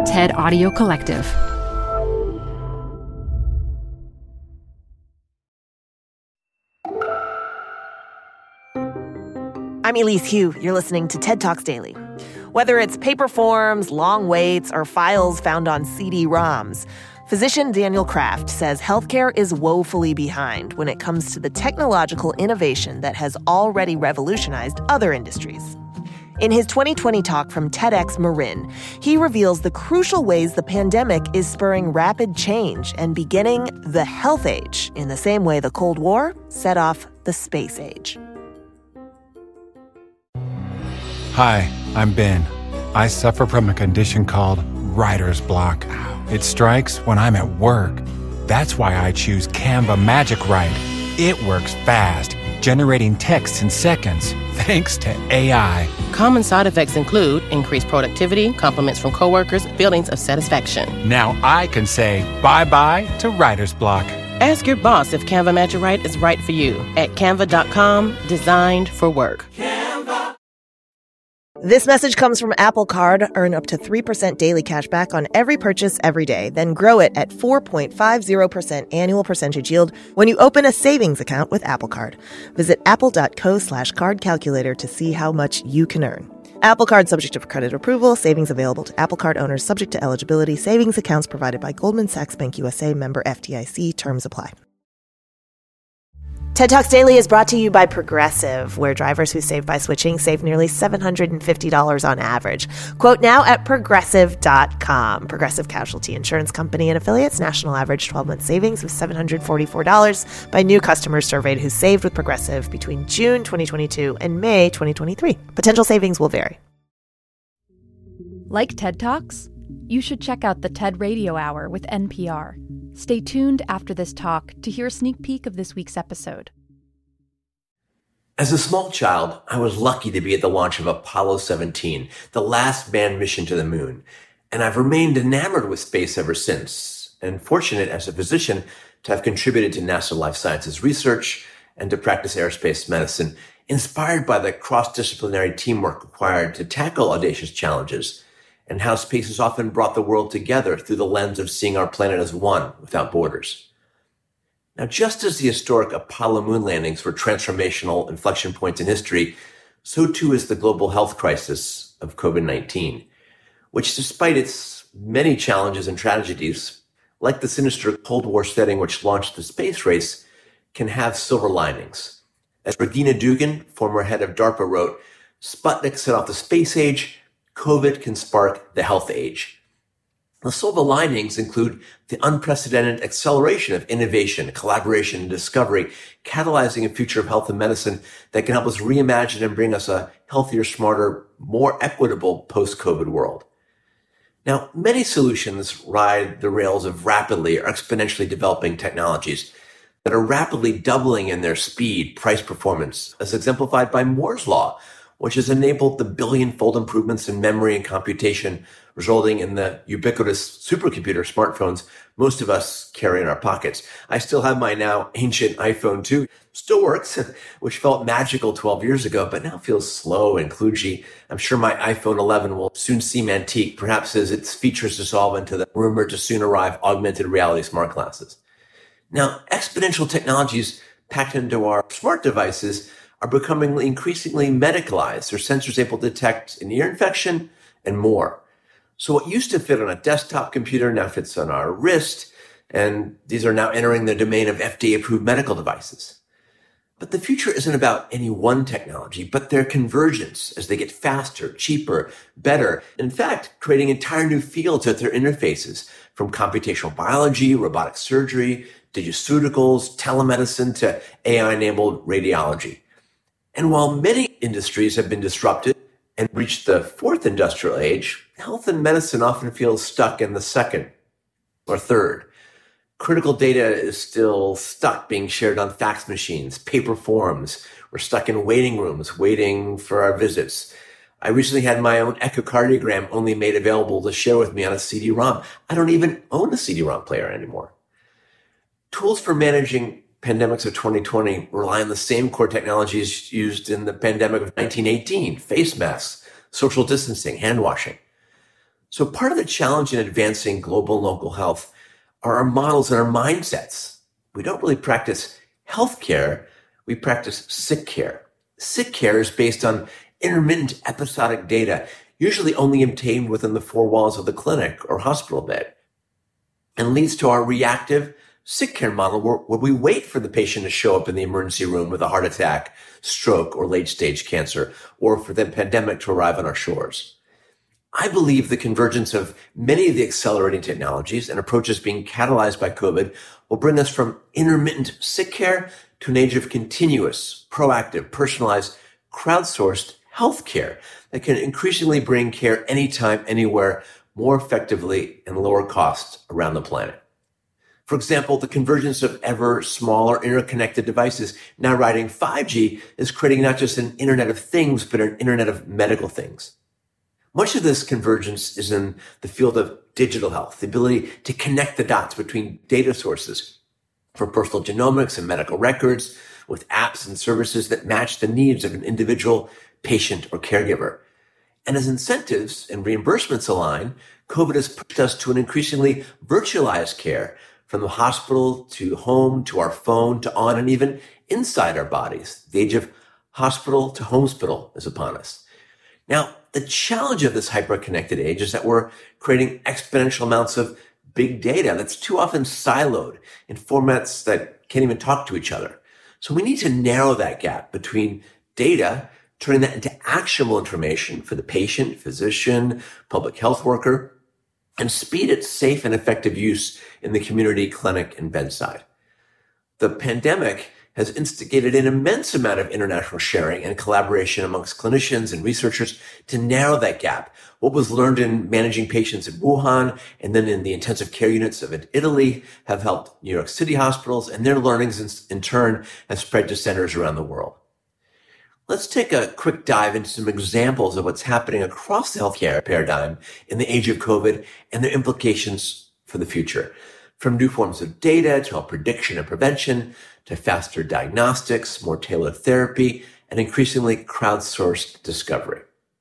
TED Audio Collective. I'm Elise Hu. You're listening to TED Talks Daily. Whether it's paper forms, long waits, or files found on CD-ROMs, physician Daniel Kraft says healthcare is woefully behind when it comes to the technological innovation that has already revolutionized other industries. In his 2020 talk from TEDx Marin, he reveals the crucial ways the pandemic is spurring rapid change and beginning the health age in the same way the Cold War set off the space age. Hi, I'm Ben. I suffer from a condition called writer's block. It strikes when I'm at work. That's why I choose Canva Magic Write. It works fast, generating text in seconds, thanks to AI. Common side effects include increased productivity, compliments from coworkers, feelings of satisfaction. Now I can say bye-bye to writer's block. Ask your boss if Canva Magic Write is right for you at canva.com, designed for work. This message comes from Apple Card. Earn up to 3% daily cash back on every purchase every day. Then grow it at 4.50% annual percentage yield when you open a savings account with Apple Card. Visit apple.co/card calculator to see how much you can earn. Apple Card subject to credit approval. Savings available to Apple Card owners subject to eligibility. Savings accounts provided by Goldman Sachs Bank USA, member FDIC. Terms apply. TED Talks Daily is brought to you by Progressive, where drivers who save by switching save nearly $750 on average. Quote now at Progressive.com. Progressive Casualty Insurance Company and affiliates. National average 12-month savings of $744 by new customers surveyed who saved with Progressive between June 2022 and May 2023. Potential savings will vary. Like TED Talks? You should check out the TED Radio Hour with NPR. Stay tuned after this talk to hear a sneak peek of this week's episode. As a small child, I was lucky to be at the launch of Apollo 17, the last manned mission to the moon. And I've remained enamored with space ever since, and fortunate as a physician to have contributed to NASA Life Sciences research and to practice aerospace medicine, inspired by the cross-disciplinary teamwork required to tackle audacious challenges, and how space has often brought the world together through the lens of seeing our planet as one without borders. Now, just as the historic Apollo moon landings were transformational inflection points in history, so too is the global health crisis of COVID-19, which, despite its many challenges and tragedies, like the sinister Cold War setting which launched the space race, can have silver linings. As Regina Dugan, former head of DARPA, wrote, Sputnik set off the space age, COVID can spark the health age. The silver linings include the unprecedented acceleration of innovation, collaboration, and discovery, catalyzing a future of health and medicine that can help us reimagine and bring us a healthier, smarter, more equitable post-COVID world. Now, many solutions ride the rails of rapidly or exponentially developing technologies that are rapidly doubling in their speed, price, performance, as exemplified by Moore's Law, which has enabled the billion-fold improvements in memory and computation, resulting in the ubiquitous supercomputer smartphones most of us carry in our pockets. I still have my now ancient iPhone 2. Still works, which felt magical 12 years ago, but now feels slow and kludgy. I'm sure my iPhone 11 will soon seem antique, perhaps as its features dissolve into the rumored to soon arrive augmented reality smart glasses. Now, exponential technologies packed into our smart devices are becoming increasingly medicalized. Their sensors able to detect an ear infection and more. So what used to fit on a desktop computer now fits on our wrist, and these are now entering the domain of FDA-approved medical devices. But the future isn't about any one technology, but their convergence as they get faster, cheaper, better. In fact, creating entire new fields at their interfaces, from computational biology, robotic surgery, digiceuticals, telemedicine, to AI-enabled radiology. And while many industries have been disrupted and reached the fourth industrial age, health and medicine often feels stuck in the second or third. Critical data is still stuck being shared on fax machines, paper forms. We're stuck in waiting rooms, waiting for our visits. I recently had my own echocardiogram only made available to share with me on a CD-ROM. I don't even own a CD-ROM player anymore. Tools for managing pandemics of 2020 rely on the same core technologies used in the pandemic of 1918, face masks, social distancing, hand washing. So part of the challenge in advancing global and local health are our models and our mindsets. We don't really practice healthcare, we practice sick care. Sick care is based on intermittent episodic data, usually only obtained within the four walls of the clinic or hospital bed, and leads to our reactive sick care model where we wait for the patient to show up in the emergency room with a heart attack, stroke, or late-stage cancer, or for the pandemic to arrive on our shores. I believe the convergence of many of the accelerating technologies and approaches being catalyzed by COVID will bring us from intermittent sick care to an age of continuous, proactive, personalized, crowdsourced healthcare that can increasingly bring care anytime, anywhere, more effectively and lower costs around the planet. For example, the convergence of ever smaller interconnected devices now riding 5G is creating not just an Internet of Things, but an Internet of medical things. Much of this convergence is in the field of digital health, the ability to connect the dots between data sources for personal genomics and medical records with apps and services that match the needs of an individual patient or caregiver. And as incentives and reimbursements align, COVID has pushed us to an increasingly virtualized care from the hospital to home to our phone to on and even inside our bodies. The age of hospital to homespital is upon us. Now, the challenge of this hyper-connected age is that we're creating exponential amounts of big data that's too often siloed in formats that can't even talk to each other. So we need to narrow that gap between data, turning that into actionable information for the patient, physician, public health worker, and speed its safe and effective use in the community, clinic, and bedside. The pandemic has instigated an immense amount of international sharing and collaboration amongst clinicians and researchers to narrow that gap. What was learned in managing patients in Wuhan and then in the intensive care units of Italy have helped New York City hospitals, and their learnings in turn have spread to centers around the world. Let's take a quick dive into some examples of what's happening across the healthcare paradigm in the age of COVID and their implications for the future. From new forms of data to health prediction and prevention, to faster diagnostics, more tailored therapy, and increasingly crowdsourced discovery.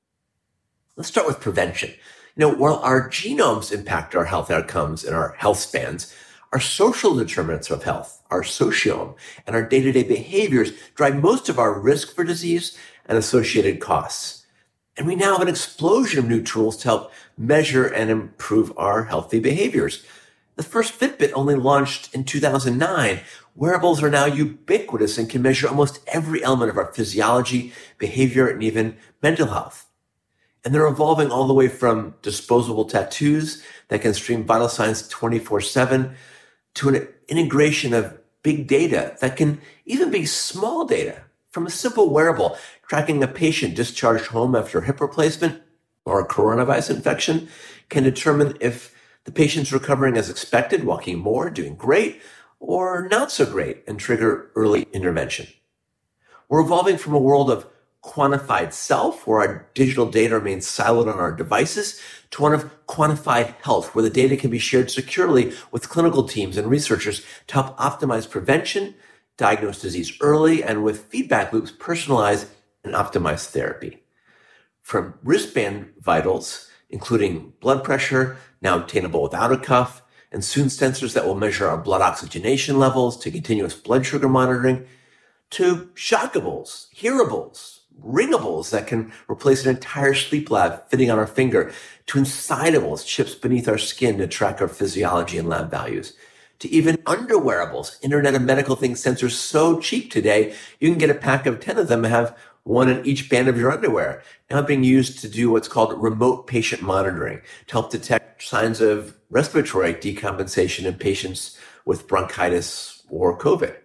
Let's start with prevention. While our genomes impact our health outcomes and our health spans, our social determinants of health, our sociome, and our day-to-day behaviors drive most of our risk for disease and associated costs. And we now have an explosion of new tools to help measure and improve our healthy behaviors. The first Fitbit only launched in 2009. Wearables are now ubiquitous and can measure almost every element of our physiology, behavior, and even mental health. And they're evolving all the way from disposable tattoos that can stream vital signs 24/7 to an integration of big data that can even be small data from a simple wearable tracking a patient discharged home after a hip replacement or a coronavirus infection can determine if the patient's recovering as expected, walking more, doing great, or not so great, and trigger early intervention. We're evolving from a world of quantified self, where our digital data remains siloed on our devices, to one of quantified health, where the data can be shared securely with clinical teams and researchers to help optimize prevention, diagnose disease early, and with feedback loops personalize and optimize therapy. From wristband vitals, including blood pressure, now obtainable without a cuff, and soon sensors that will measure our blood oxygenation levels, to continuous blood sugar monitoring, to shockables, hearables, ringables that can replace an entire sleep lab fitting on our finger, to insidables, chips beneath our skin to track our physiology and lab values, to even underwearables, Internet of Medical Things sensors so cheap today, you can get a pack of 10 of them and have one in each band of your underwear, now being used to do what's called remote patient monitoring to help detect signs of respiratory decompensation in patients with bronchitis or COVID.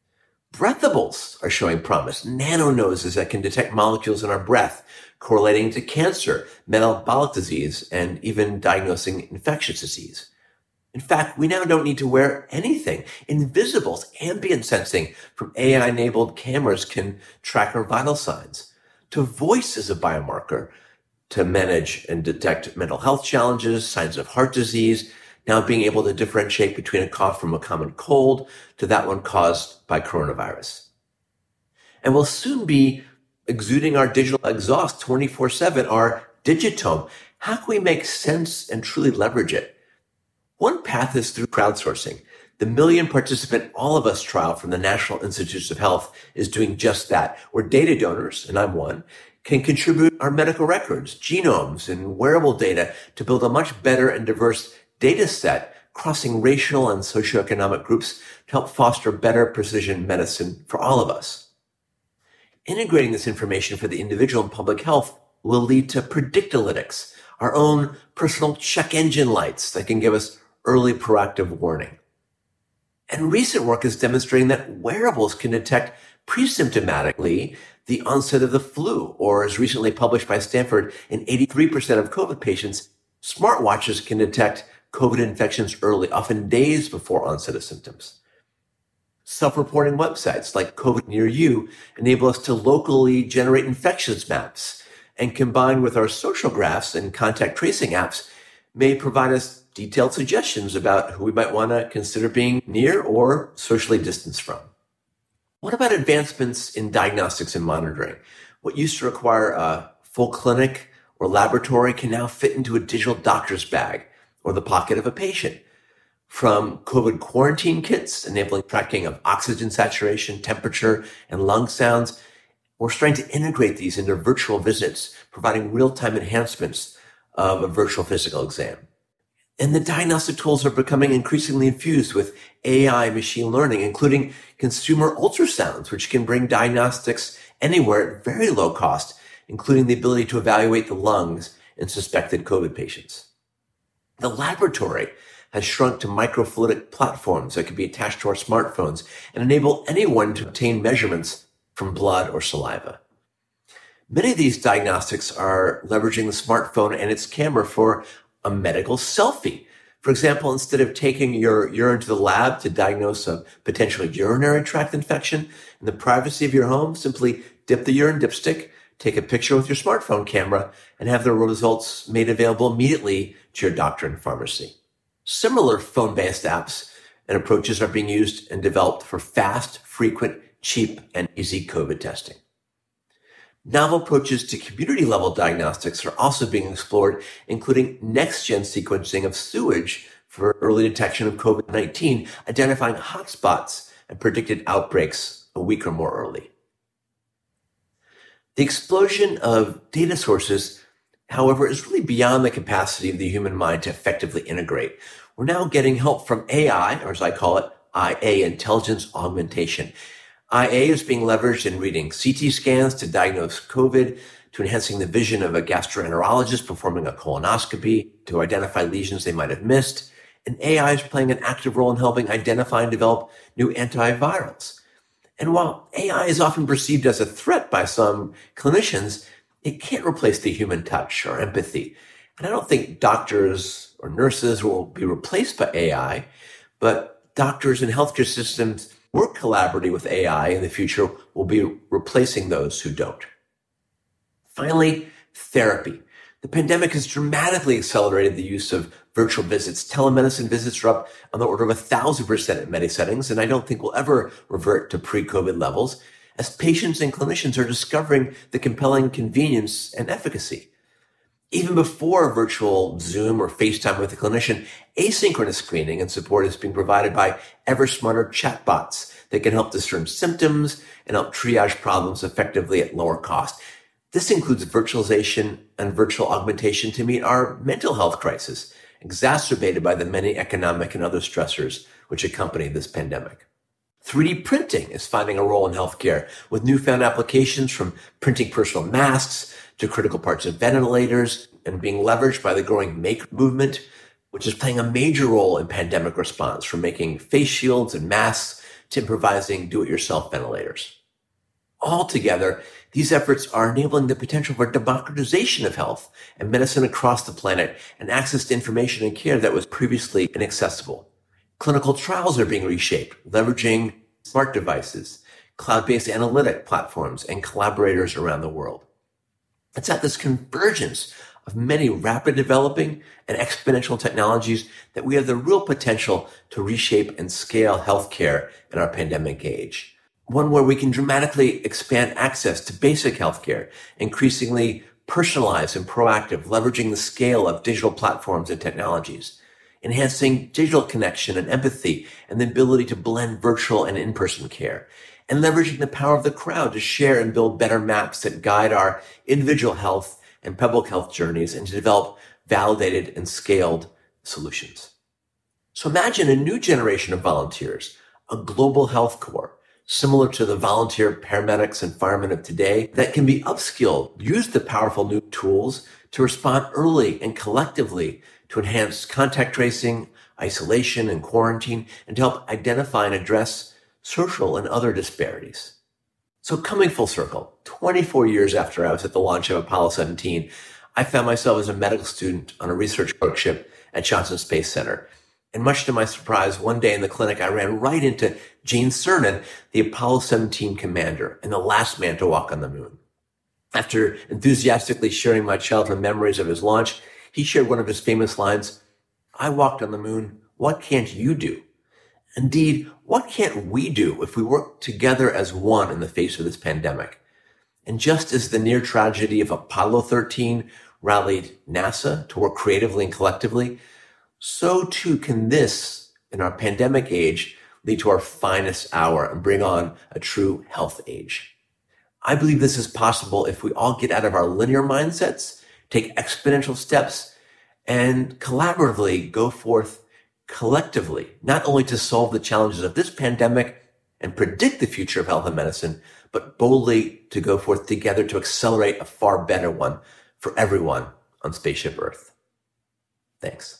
Breathables are showing promise, nano noses that can detect molecules in our breath, correlating to cancer, metabolic disease, and even diagnosing infectious disease. In fact, we now don't need to wear anything. Invisibles, ambient sensing from AI-enabled cameras can track our vital signs. To voice as a biomarker to manage and detect mental health challenges, signs of heart disease, now being able to differentiate between a cough from a common cold to that one caused by coronavirus. And we'll soon be exuding our digital exhaust 24/7, our digitome, how can we make sense and truly leverage it? One path is through crowdsourcing. The 1 million participant All of Us trial from the National Institutes of Health is doing just that, where data donors, and I'm one, can contribute our medical records, genomes, and wearable data to build a much better and diverse data set crossing racial and socioeconomic groups to help foster better precision medicine for all of us. Integrating this information for the individual and public health will lead to Predictalytics, our own personal check engine lights that can give us early proactive warning. And recent work is demonstrating that wearables can detect pre-symptomatically the onset of the flu, or as recently published by Stanford, in 83% of COVID patients, smartwatches can detect COVID infections early, often days before onset of symptoms. Self-reporting websites like COVID Near You enable us to locally generate infections maps, and combined with our social graphs and contact tracing apps, may provide us detailed suggestions about who we might want to consider being near or socially distanced from. What about advancements in diagnostics and monitoring? What used to require a full clinic or laboratory can now fit into a digital doctor's bag or the pocket of a patient. From COVID quarantine kits enabling tracking of oxygen saturation, temperature, and lung sounds, we're starting to integrate these into virtual visits, providing real-time enhancements of a virtual physical exam. And the diagnostic tools are becoming increasingly infused with AI machine learning, including consumer ultrasounds, which can bring diagnostics anywhere at very low cost, including the ability to evaluate the lungs in suspected COVID patients. The laboratory has shrunk to microfluidic platforms that can be attached to our smartphones and enable anyone to obtain measurements from blood or saliva. Many of these diagnostics are leveraging the smartphone and its camera for a medical selfie. For example, instead of taking your urine to the lab to diagnose a potential urinary tract infection in the privacy of your home, simply dip the urine dipstick, take a picture with your smartphone camera, and have the results made available immediately to your doctor and pharmacy. Similar phone-based apps and approaches are being used and developed for fast, frequent, cheap, and easy COVID testing. Novel approaches to community-level diagnostics are also being explored, including next-gen sequencing of sewage for early detection of COVID-19, identifying hotspots and predicted outbreaks a week or more early. The explosion of data sources, however, is really beyond the capacity of the human mind to effectively integrate. We're now getting help from AI, or as I call it, IA, intelligence augmentation. IA is being leveraged in reading CT scans to diagnose COVID, to enhancing the vision of a gastroenterologist performing a colonoscopy, to identify lesions they might have missed. And AI is playing an active role in helping identify and develop new antivirals. And while AI is often perceived as a threat by some clinicians, it can't replace the human touch or empathy. And I don't think doctors or nurses will be replaced by AI, but doctors and healthcare systems work collaboratively with AI in the future will be replacing those who don't. Finally, therapy. The pandemic has dramatically accelerated the use of virtual visits. Telemedicine visits are up on the order of 1,000% in many settings, and I don't think we'll ever revert to pre-COVID levels as patients and clinicians are discovering the compelling convenience and efficacy. Even before virtual Zoom or FaceTime with a clinician, asynchronous screening and support is being provided by ever smarter chatbots that can help discern symptoms and help triage problems effectively at lower cost. This includes virtualization and virtual augmentation to meet our mental health crisis, exacerbated by the many economic and other stressors which accompany this pandemic. 3D printing is finding a role in healthcare with newfound applications from printing personal masks to critical parts of ventilators and being leveraged by the growing make movement, which is playing a major role in pandemic response, from making face shields and masks to improvising do-it-yourself ventilators. Altogether, these efforts are enabling the potential for democratization of health and medicine across the planet and access to information and care that was previously inaccessible. Clinical trials are being reshaped, leveraging smart devices, cloud-based analytic platforms, and collaborators around the world. It's at this convergence of many rapid developing and exponential technologies that we have the real potential to reshape and scale healthcare in our pandemic age. One where we can dramatically expand access to basic healthcare, increasingly personalized and proactive, leveraging the scale of digital platforms and technologies, enhancing digital connection and empathy and the ability to blend virtual and in-person care, and leveraging the power of the crowd to share and build better maps that guide our individual health and public health journeys and to develop validated and scaled solutions. So imagine a new generation of volunteers, a global health corps, similar to the volunteer paramedics and firemen of today, that can be upskilled, use the powerful new tools to respond early and collectively to enhance contact tracing, isolation, and quarantine, and to help identify and address social and other disparities. So coming full circle, 24 years after I was at the launch of Apollo 17, I found myself as a medical student on a research clerkship at Johnson Space Center. And much to my surprise, one day in the clinic, I ran right into Gene Cernan, the Apollo 17 commander and the last man to walk on the moon. After enthusiastically sharing my childhood memories of his launch, he shared one of his famous lines, "I walked on the moon. What can't you do?" Indeed, what can't we do if we work together as one in the face of this pandemic? And just as the near tragedy of Apollo 13 rallied NASA to work creatively and collectively, so too can this, in our pandemic age, lead to our finest hour and bring on a true health age. I believe this is possible if we all get out of our linear mindsets, take exponential steps, and collaboratively go forth collectively, not only to solve the challenges of this pandemic and predict the future of health and medicine, but boldly to go forth together to accelerate a far better one for everyone on Spaceship Earth. Thanks.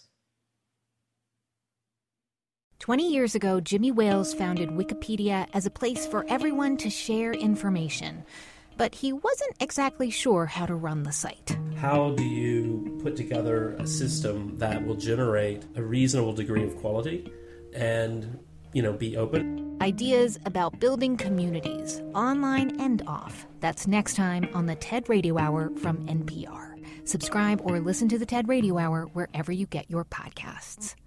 20 years ago, Jimmy Wales founded Wikipedia as a place for everyone to share information. But he wasn't exactly sure how to run the site. How do you put together a system that will generate a reasonable degree of quality and, be open? Ideas about building communities, online and off. That's next time on the TED Radio Hour from NPR. Subscribe or listen to the TED Radio Hour wherever you get your podcasts.